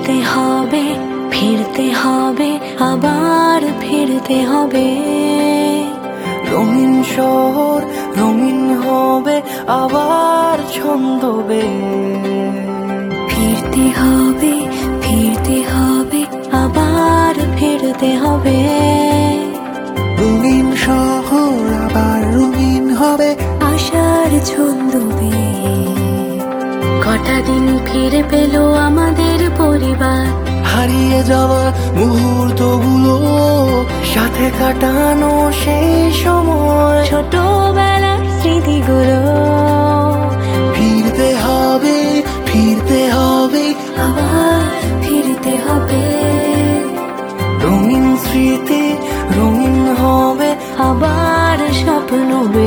ফিরতে হবে, ফিরতে হবে, আবার ফিরতে হবে। রঙিন শহর রঙিন হবে আবার ছন্দবে। ফিরতে হবে, ফিরতে হবে, আবার ফিরতে হবে। রঙিন শহর আবার রঙিন হবে, আশার ছন্দবে। কটা দিন ফিরে পেল আমাদের পরিবার, হারিয়ে যাওয়া মুহূর্তগুলো, সাথে কাটানো সেই সময়, ছোটবেলার স্মৃতিগুলো। ফিরতে হবে, ফিরতে হবে, আবার ফিরতে হবে। রঙিন স্মৃতি রঙিন হবে, আবার স্বপ্নবে।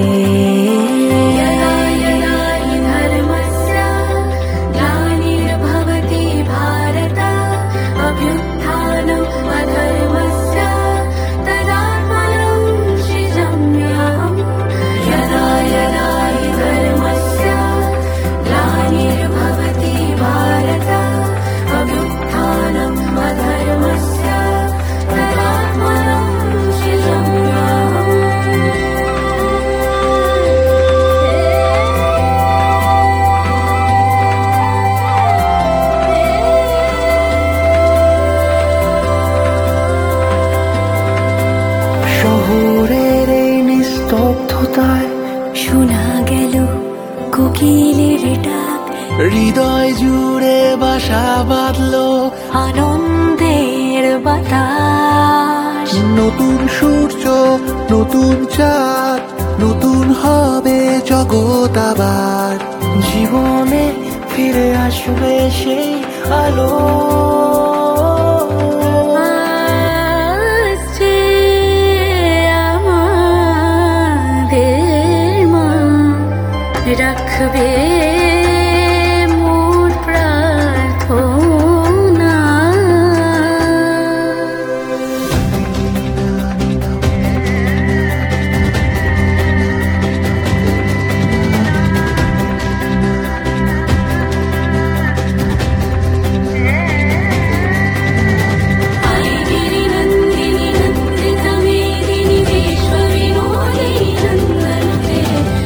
গ্লানির্ভবতি ভারত, অভ্যুত্থানम् অধর্মস্য তদাত্মनं সৃজাম্যহम्। यदा यदा हि धर्मस्य ग्लानिर्भवति भारत, अभ्युत्थानम् अधर्मस्य तदात्मनं सृजाम्यहम्। শহরের এই নিস্তব্ধতায় শোনা গেল কোকিলের ডাক, হৃদয় জুড়ে বাসা বাঁধলো আনন্দের বাতাস। নতুন সূর্য নতুন চাঁদ, নতুন হবে জগৎ আবার। জীবনে ফিরে আসবে সেই আলো, আসছে আমাদের মা, রাখবে মোর প্রার্থনা। आइगिरि नन्दिनि नन्दितमेदिनि विश्वविनोदिनि नन्दनुते,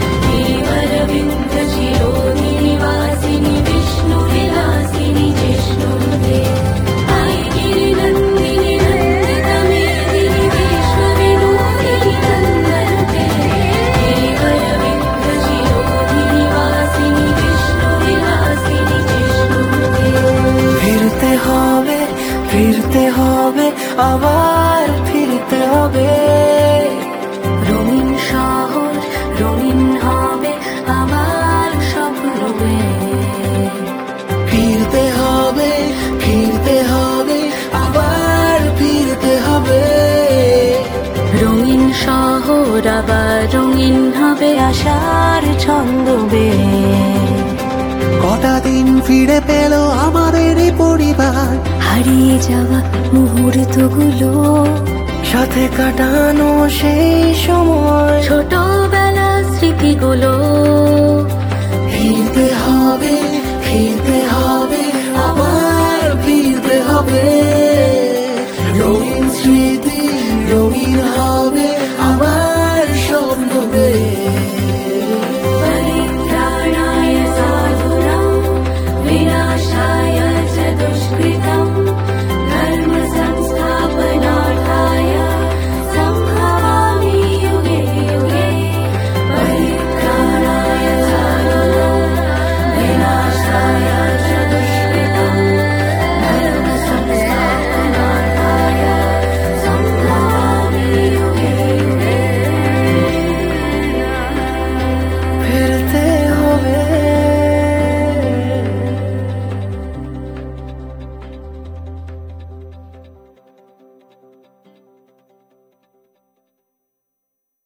गिरिवरविन्ध्यशिरोधिनि वासिनि विष्णुविलासिनि जिष्णुनुते। आइगिरि नन्दिनि नन्दितमेदिनि विश्वविनोदिनि नन्दनुते, गिरिवरविन्ध्यशिरोधिनि वासिनि विष्णुविलासिनि जिष्णुनुते। ফিরতে হবে, ফিরতে হবে, আবার ফিরতে হবে। রঙিন শহর রঙিন হবে, আবার স্বপ্নবে। ফিরতে হবে, ফিরতে হবে, আবার ফিরতে হবে। রঙিন শহর আবার রঙিন হবে, আশার ছন্দবে। কটা দিন ফিরে পেল আমাদের এই পরিবার, হারিয়ে যাওয়া মুহূর্তগুলো, সাথে কাটানো সেই সময়, ছোটবেলার স্মৃতিগুলো। ফিরতে হবে, ফিরতে হবে,